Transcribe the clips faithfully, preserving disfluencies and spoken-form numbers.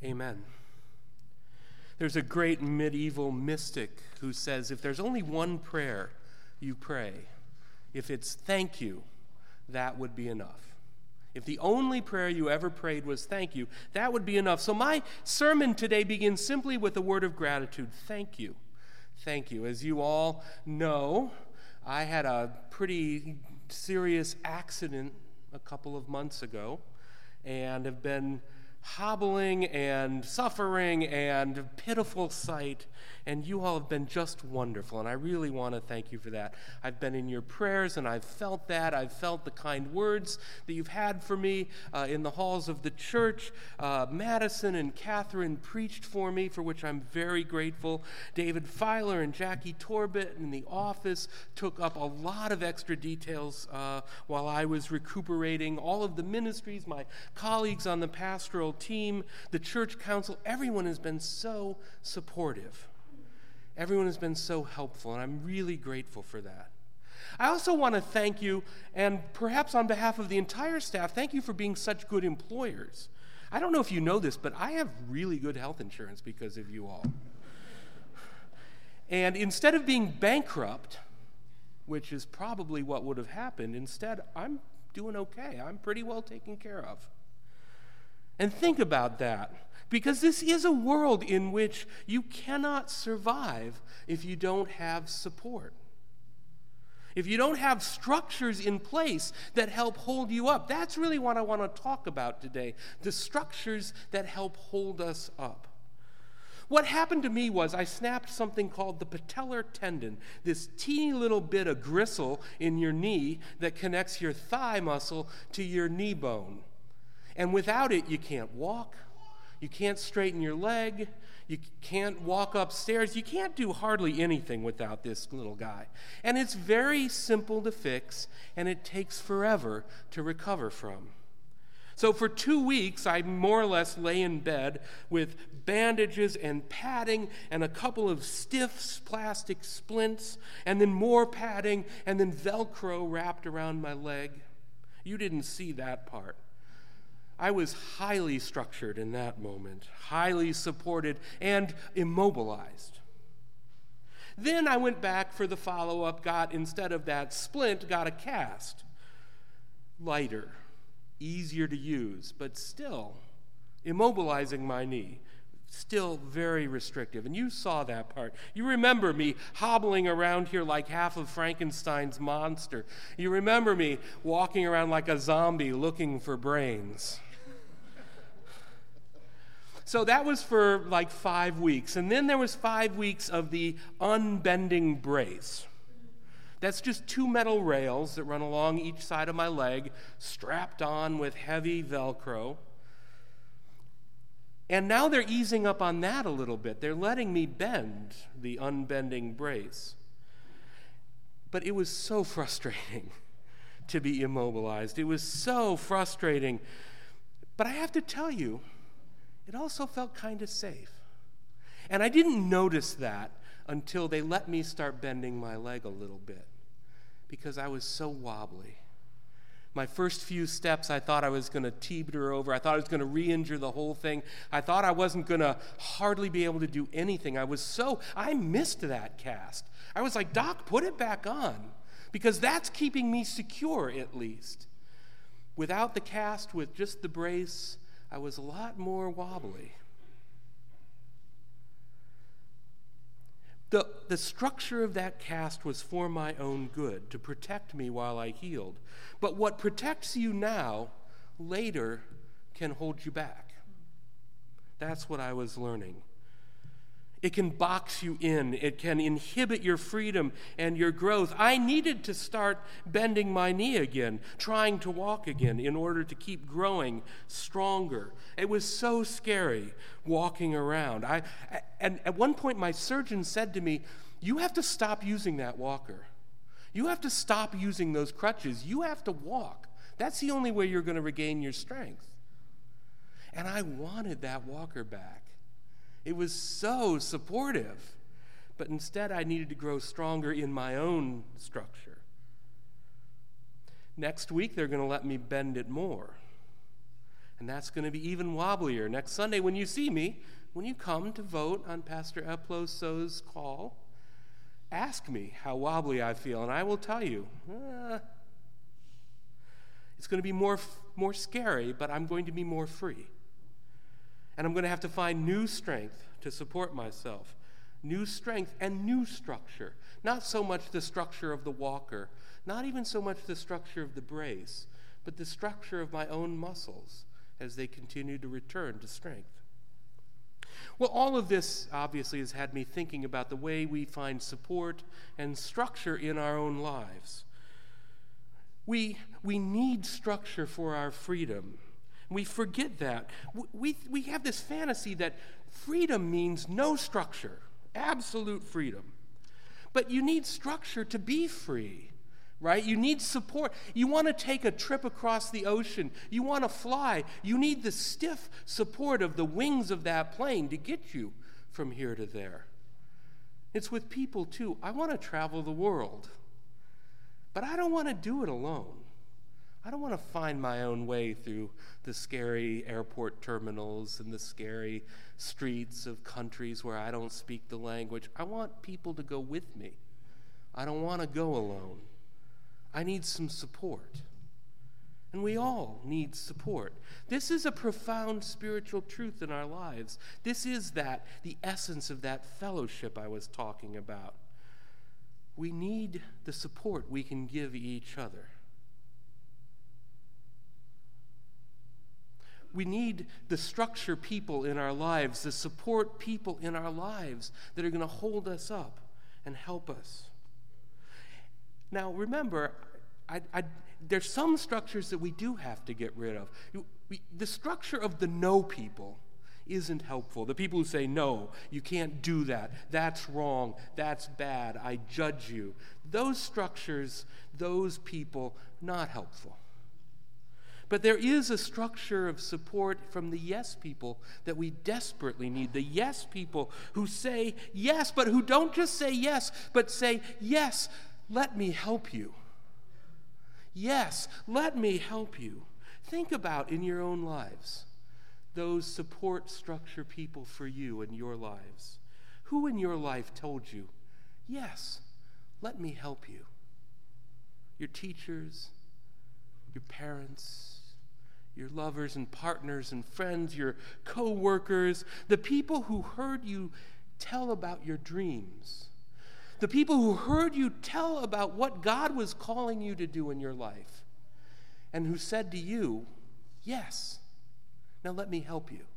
Amen. There's a great medieval mystic who says if there's only one prayer you pray, if it's thank you, that would be enough. If the only prayer you ever prayed was thank you, that would be enough. So my sermon today begins simply with a word of gratitude. Thank you. Thank you. As you all know, I had a pretty serious accident a couple of months ago and have been hobbling and suffering and pitiful sight, and you all have been just wonderful, and I really want to thank you for that. I've been in your prayers, and I've felt that. I've felt the kind words that you've had for me uh, in the halls of the church. Uh, Madison and Catherine preached for me, for which I'm very grateful. David Filer and Jackie Torbett in the office took up a lot of extra details uh, while I was recuperating. All of the ministries, my colleagues on the pastoral team, the church council, everyone has been so supportive. Everyone has been so helpful, and I'm really grateful for that. I also want to thank you, and perhaps on behalf of the entire staff, thank you for being such good employers. I don't know if you know this, but I have really good health insurance because of you all. And instead of being bankrupt, which is probably what would have happened, instead I'm doing okay. I'm pretty well taken care of. And think about that, because this is a world in which you cannot survive if you don't have support. If you don't have structures in place that help hold you up. That's really what I want to talk about today, the structures that help hold us up. What happened to me was I snapped something called the patellar tendon, this teeny little bit of gristle in your knee that connects your thigh muscle to your knee bone. And without it, you can't walk, you can't straighten your leg, you can't walk upstairs, you can't do hardly anything without this little guy. And it's very simple to fix, and it takes forever to recover from. So for two weeks, I more or less lay in bed with bandages and padding and a couple of stiff plastic splints, and then more padding, and then Velcro wrapped around my leg. You didn't see that part. I was highly structured in that moment, highly supported and immobilized. Then I went back for the follow-up, got, instead of that splint, got a cast. Lighter, easier to use, but still immobilizing my knee. Still very restrictive. And you saw that part. You remember me hobbling around here like half of Frankenstein's monster. You remember me walking around like a zombie looking for brains. So that was for like five weeks. And then there was five weeks of the unbending brace. That's just two metal rails that run along each side of my leg, strapped on with heavy Velcro. And now they're easing up on that a little bit. They're letting me bend the unbending brace. But it was so frustrating to be immobilized. It was so frustrating. But I have to tell you, it also felt kind of safe. And I didn't notice that until they let me start bending my leg a little bit because I was so wobbly. My first few steps, I thought I was going to teeter over. I thought I was going to re-injure the whole thing. I thought I wasn't going to hardly be able to do anything. I was so, I missed that cast. I was like, Doc, put it back on, because that's keeping me secure at least. Without the cast, with just the brace, I was a lot more wobbly. The, the structure of that cast was for my own good, to protect me while I healed. But what protects you now, later, can hold you back. That's what I was learning. It can box you in. It can inhibit your freedom and your growth. I needed to start bending my knee again, trying to walk again in order to keep growing stronger. It was so scary walking around. I, and at one point, my surgeon said to me, "You have to stop using that walker. You have to stop using those crutches. You have to walk. That's the only way you're going to regain your strength." And I wanted that walker back. It was so supportive, but instead I needed to grow stronger in my own structure. Next week, they're going to let me bend it more. And that's going to be even wobblier next Sunday when you see me, when you come to vote on Pastor Eploso's call. Ask me how wobbly I feel, and I will tell you, uh, it's going to be more, more scary, but I'm going to be more free. And I'm going to have to find new strength to support myself. New strength and new structure. Not so much the structure of the walker, not even so much the structure of the brace, but the structure of my own muscles as they continue to return to strength. Well, all of this obviously has had me thinking about the way we find support and structure in our own lives. We, we need structure for our freedom. We forget that. We, we have this fantasy that freedom means no structure, absolute freedom. But you need structure to be free, right? You need support. You want to take a trip across the ocean. You want to fly. You need the stiff support of the wings of that plane to get you from here to there. It's with people, too. I want to travel the world, but I don't want to do it alone. I don't want to find my own way through the scary airport terminals and the scary streets of countries where I don't speak the language. I want people to go with me. I don't want to go alone. I need some support. And we all need support. This is a profound spiritual truth in our lives. This is that, the essence of that fellowship I was talking about. We need the support we can give each other. We need the structure people in our lives, the support people in our lives that are going to hold us up and help us. Now, remember, I, I, there's some structures that we do have to get rid of. We, the structure of the no people isn't helpful. The people who say, no, you can't do that. That's wrong. That's bad. I judge you. Those structures, those people, not helpful. But there is a structure of support from the yes people that we desperately need. The yes people who say yes, but who don't just say yes, but say, yes, let me help you. Yes, let me help you. Think about in your own lives those support structure people for you in your lives. Who in your life told you, yes, let me help you? Your teachers, your parents, your lovers and partners and friends, your co-workers, the people who heard you tell about your dreams, the people who heard you tell about what God was calling you to do in your life, and who said to you, yes, now let me help you.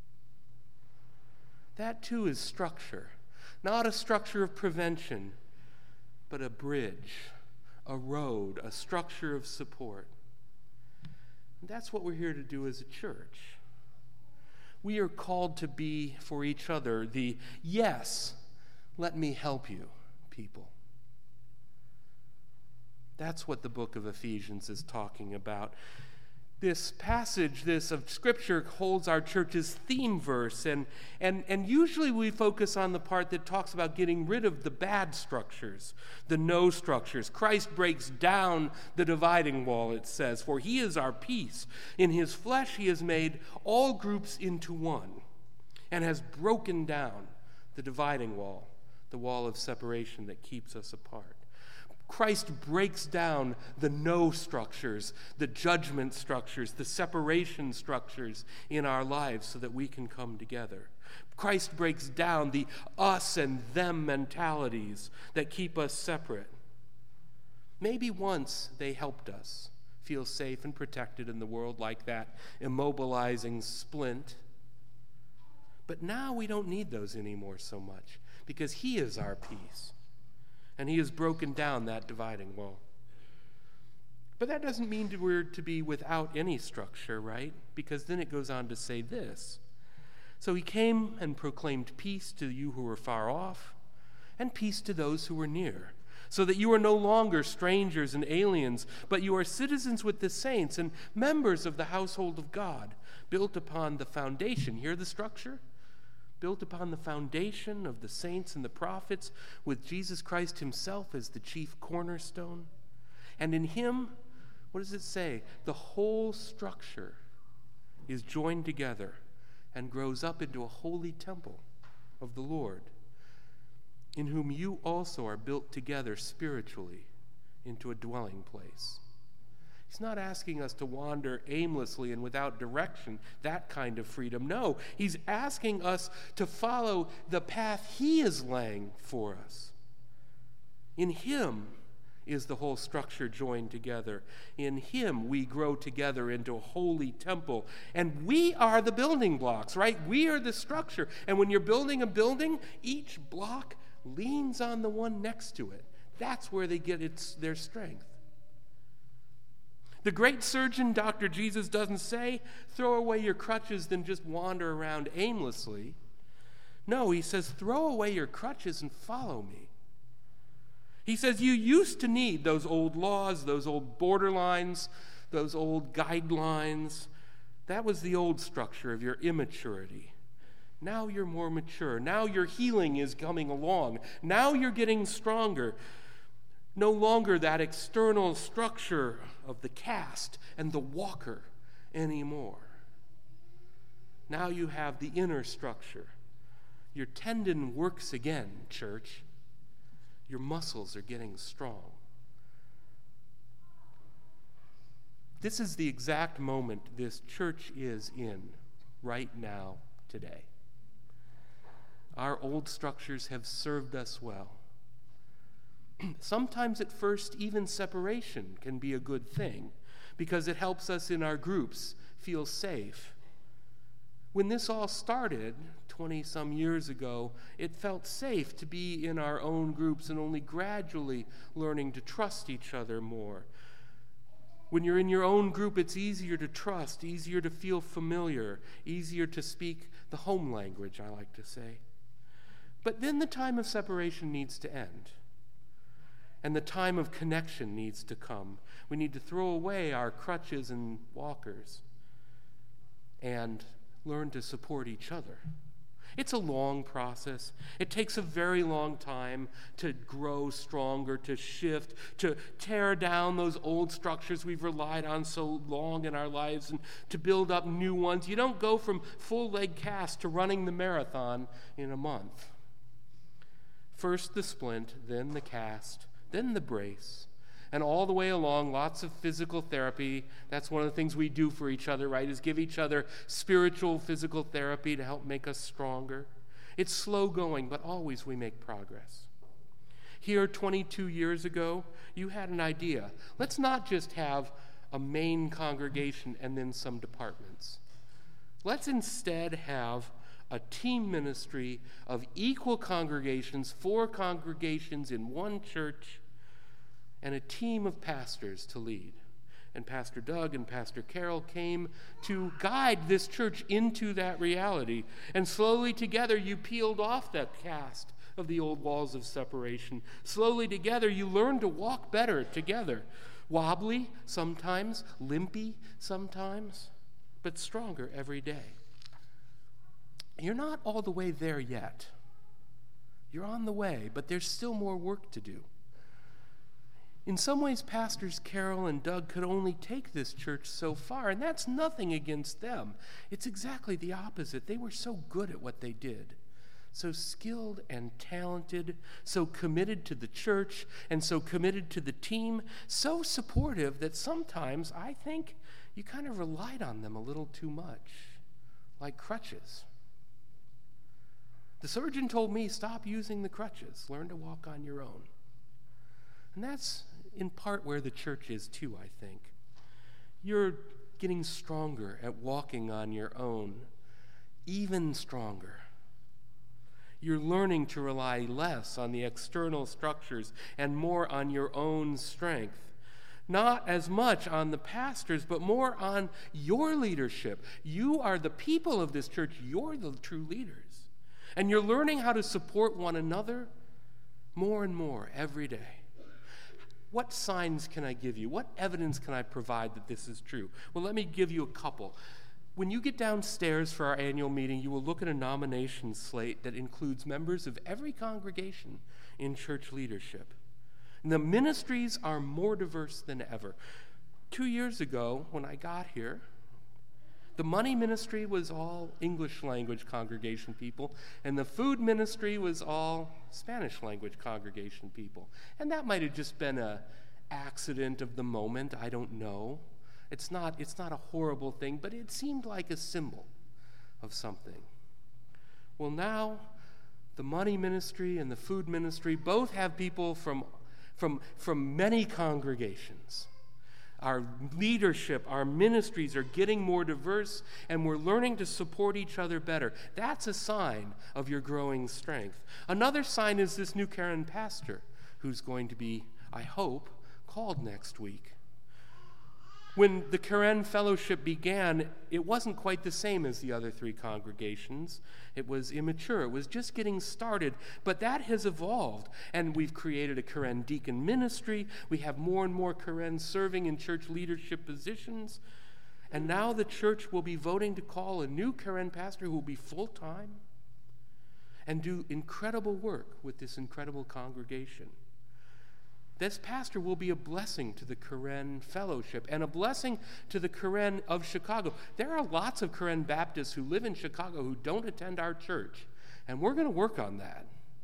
That too is structure, not a structure of prevention, but a bridge, a road, a structure of support. And that's what we're here to do as a church. We are called to be for each other the yes, let me help you people. That's what the book of Ephesians is talking about. This passage, this of Scripture, holds our church's theme verse, and, and, and usually we focus on the part that talks about getting rid of the bad structures, the no structures. Christ breaks down the dividing wall, it says, for he is our peace. In his flesh he has made all groups into one and has broken down the dividing wall, the wall of separation that keeps us apart. Christ breaks down the no structures, the judgment structures, the separation structures in our lives so that we can come together. Christ breaks down the us and them mentalities that keep us separate. Maybe once they helped us feel safe and protected in the world like that immobilizing splint. But now we don't need those anymore so much because he is our peace. And he has broken down that dividing wall. But that doesn't mean that we're to be without any structure, right? Because then it goes on to say this. So he came and proclaimed peace to you who were far off, and peace to those who were near, so that you are no longer strangers and aliens, but you are citizens with the saints and members of the household of God, built upon the foundation. Hear the structure? Built upon the foundation of the saints and the prophets, with Jesus Christ himself as the chief cornerstone. And in him, what does it say? The whole structure is joined together and grows up into a holy temple of the Lord, in whom you also are built together spiritually into a dwelling place. He's not asking us to wander aimlessly and without direction, that kind of freedom. No, he's asking us to follow the path he is laying for us. In him is the whole structure joined together. In him we grow together into a holy temple. And we are the building blocks, right? We are the structure. And when you're building a building, each block leans on the one next to it. That's where they get its, their strength. The great surgeon, Doctor Jesus, doesn't say, throw away your crutches, then just wander around aimlessly. No, he says, throw away your crutches and follow me. He says, you used to need those old laws, those old borderlines, those old guidelines. That was the old structure of your immaturity. Now you're more mature. Now your healing is coming along. Now you're getting stronger. No longer that external structure of the cast and the walker anymore. Now you have the inner structure. Your tendon works again, church. Your muscles are getting strong. This is the exact moment this church is in right now, today. Our old structures have served us well. Sometimes at first, even separation can be a good thing because it helps us in our groups feel safe. When this all started twenty-some years ago, it felt safe to be in our own groups and only gradually learning to trust each other more. When you're in your own group, it's easier to trust, easier to feel familiar, easier to speak the home language, I like to say. But then the time of separation needs to end. And the time of connection needs to come. We need to throw away our crutches and walkers and learn to support each other. It's a long process. It takes a very long time to grow stronger, to shift, to tear down those old structures we've relied on so long in our lives and to build up new ones. You don't go from full leg cast to running the marathon in a month. First the splint, then the cast, then the brace, and all the way along, lots of physical therapy. That's one of the things we do for each other, right, is give each other spiritual physical therapy to help make us stronger. It's slow going, but always we make progress. Here, twenty-two years ago, you had an idea. Let's not just have a main congregation and then some departments. Let's instead have a team ministry of equal congregations, four congregations in one church, and a team of pastors to lead. And Pastor Doug and Pastor Carol came to guide this church into that reality. And slowly together you peeled off that cast of the old walls of separation. Slowly together you learned to walk better together. Wobbly sometimes, limpy sometimes, but stronger every day. You're not all the way there yet. You're on the way, but there's still more work to do. In some ways, Pastors Carol and Doug could only take this church so far, and that's nothing against them. It's exactly the opposite. They were so good at what they did, so skilled and talented, so committed to the church, and so committed to the team, so supportive that sometimes I think you kind of relied on them a little too much, like crutches. The surgeon told me, stop using the crutches. Learn to walk on your own. And that's in part where the church is too, I think. You're getting stronger at walking on your own, even stronger. You're learning to rely less on the external structures and more on your own strength. Not as much on the pastors, but more on your leadership. You are the people of this church. You're the true leaders. And you're learning how to support one another more and more every day. What signs can I give you? What evidence can I provide that this is true? Well, let me give you a couple. When you get downstairs for our annual meeting, you will look at a nomination slate that includes members of every congregation in church leadership. And the ministries are more diverse than ever. Two years ago, when I got here, The money ministry was all English language congregation people, and the food ministry was all Spanish language congregation people. And that might have just been an accident of the moment, I don't know. It's not, it's not a horrible thing, but it seemed like a symbol of something. Well, now the money ministry and the food ministry both have people from, from, from many congregations. Our leadership, our ministries are getting more diverse, and we're learning to support each other better. That's a sign of your growing strength. Another sign is this new Karen pastor who's going to be, I hope, called next week. When the Karen Fellowship began, it wasn't quite the same as the other three congregations. It was immature. It was just getting started. But that has evolved, and we've created a Karen deacon ministry. We have more and more Karen serving in church leadership positions. And now the church will be voting to call a new Karen pastor who will be full-time and do incredible work with this incredible congregation. This pastor will be a blessing to the Karen Fellowship and a blessing to the Karen of Chicago. There are lots of Karen Baptists who live in Chicago who don't attend our church, and we're going to work on that.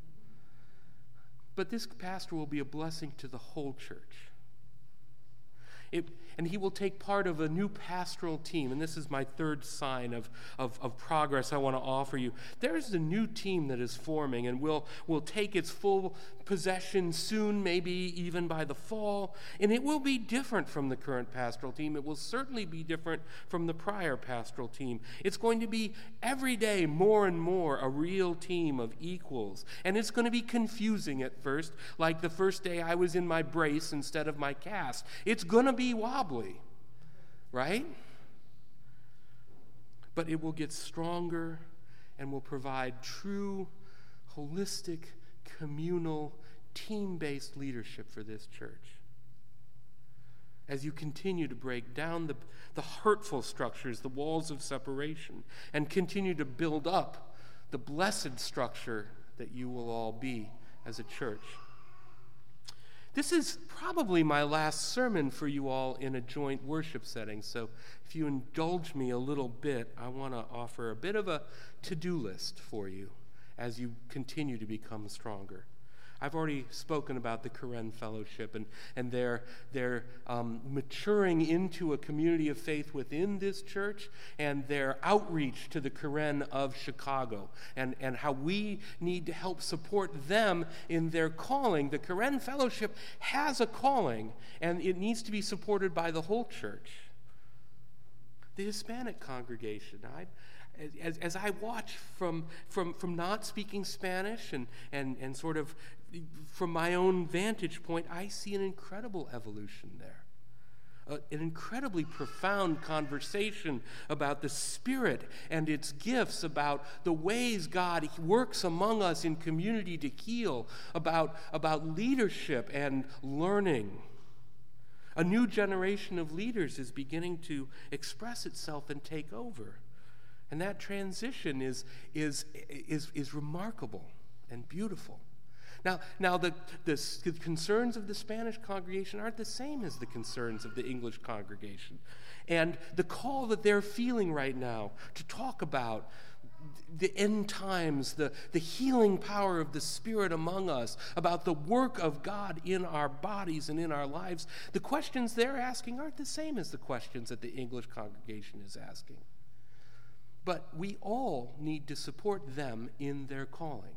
But this pastor will be a blessing to the whole church. It, and he will take part of a new pastoral team, and this is my third sign of, of, of progress I want to offer you. There's a new team that is forming, and will will take its full possession soon, maybe even by the fall, and it will be different from the current pastoral team. It will certainly be different from the prior pastoral team. It's going to be every day more and more a real team of equals, and it's going to be confusing at first, like the first day I was in my brace instead of my cast. It's going to be wobbly, right? But it will get stronger and will provide true, holistic, communal, team-based leadership for this church. As you continue to break down the, the hurtful structures, the walls of separation, and continue to build up the blessed structure that you will all be as a church. This is probably my last sermon for you all in a joint worship setting, so if you indulge me a little bit, I want to offer a bit of a to-do list for you as you continue to become stronger. I've already spoken about the Karen Fellowship and, and their, their um, maturing into a community of faith within this church and their outreach to the Karen of Chicago and, and how we need to help support them in their calling. The Karen Fellowship has a calling, and it needs to be supported by the whole church. The Hispanic congregation, I As, as I watch from, from, from not speaking Spanish and, and, and sort of from my own vantage point, I see an incredible evolution there. Uh, an incredibly profound conversation about the Spirit and its gifts, about the ways God works among us in community to heal, about, about leadership and learning. A new generation of leaders is beginning to express itself and take over. And that transition is, is, is, is remarkable and beautiful. Now, now the, the, the concerns of the Spanish congregation aren't the same as the concerns of the English congregation. And the call that they're feeling right now to talk about the end times, the, the healing power of the Spirit among us, about the work of God in our bodies and in our lives, the questions they're asking aren't the same as the questions that the English congregation is asking. But we all need to support them in their calling.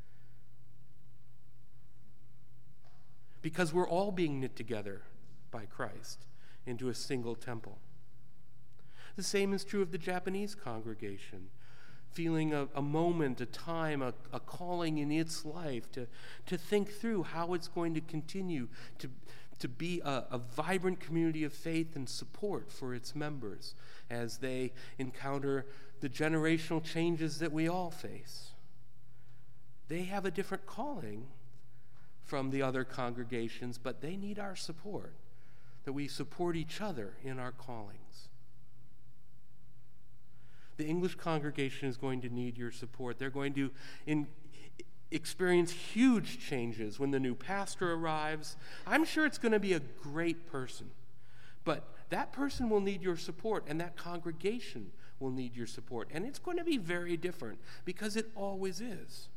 Because we're all being knit together by Christ into a single temple. The same is true of the Japanese congregation, feeling a, a moment, a time, a, a calling in its life to, to think through how it's going to continue to, to be a, a vibrant community of faith and support for its members as they encounter the generational changes that we all face. They have a different calling from the other congregations, but they need our support, that we support each other in our callings. The English congregation is going to need your support. They're going to in, experience huge changes when the new pastor arrives. I'm sure it's going to be a great person, but that person will need your support, and that congregation will need your support. And it's going to be very different because it always is.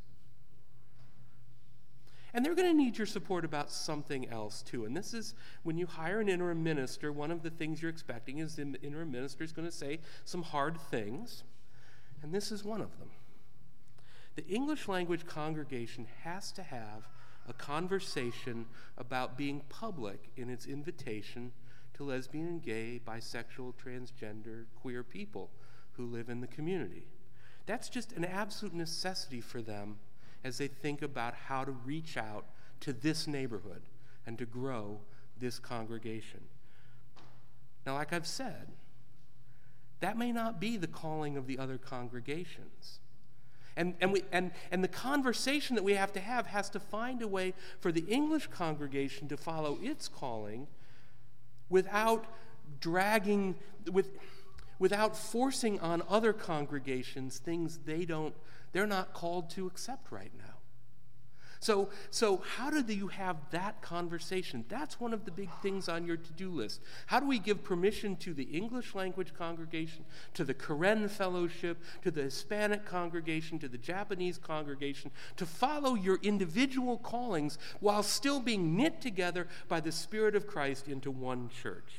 And they're going to need your support about something else too. And this is when you hire an interim minister, one of the things you're expecting is the interim minister is going to say some hard things. And this is one of them. The English language congregation has to have a conversation about being public in its invitation to lesbian, gay, bisexual, transgender, queer people who live in the community. That's just an absolute necessity for them as they think about how to reach out to this neighborhood and to grow this congregation. Now, like I've said, that may not be the calling of the other congregations. And, and, we, and, and the conversation that we have to have has to find a way for the English congregation to follow its calling without dragging, with, without forcing on other congregations things they don't, they're not called to accept right now. So, so how do you have that conversation? That's one of the big things on your to-do list. How do we give permission to the English language congregation, to the Karen Fellowship, to the Hispanic congregation, to the Japanese congregation, to follow your individual callings while still being knit together by the Spirit of Christ into one church?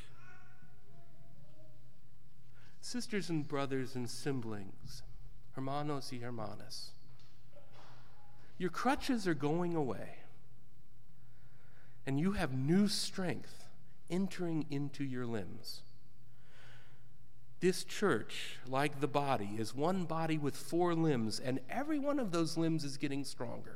Sisters and brothers and siblings, hermanos y hermanas, your crutches are going away, and you have new strength entering into your limbs. This church, like the body, is one body with four limbs, and every one of those limbs is getting stronger.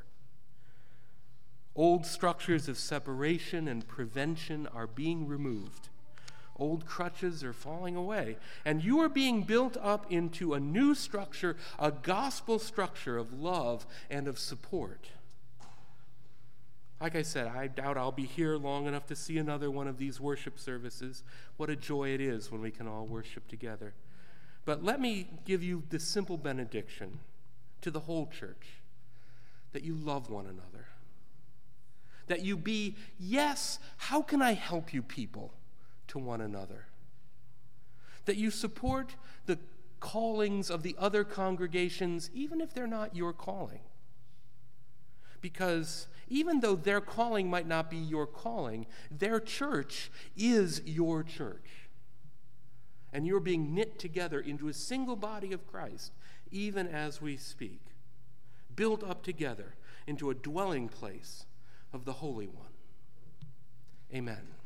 Old structures of separation and prevention are being removed. Old crutches are falling away, and you are being built up into a new structure, a gospel structure of love and of support. Like I said, I doubt I'll be here long enough to see another one of these worship services. What a joy it is when we can all worship together. But let me give you the simple benediction to the whole church, that you love one another, that you be, yes, how can I help you people, to one another, that you support the callings of the other congregations even if they're not your calling. Because even though their calling might not be your calling, their church is your church. And you're being knit together into a single body of Christ, even as we speak, built up together into a dwelling place of the Holy One. Amen.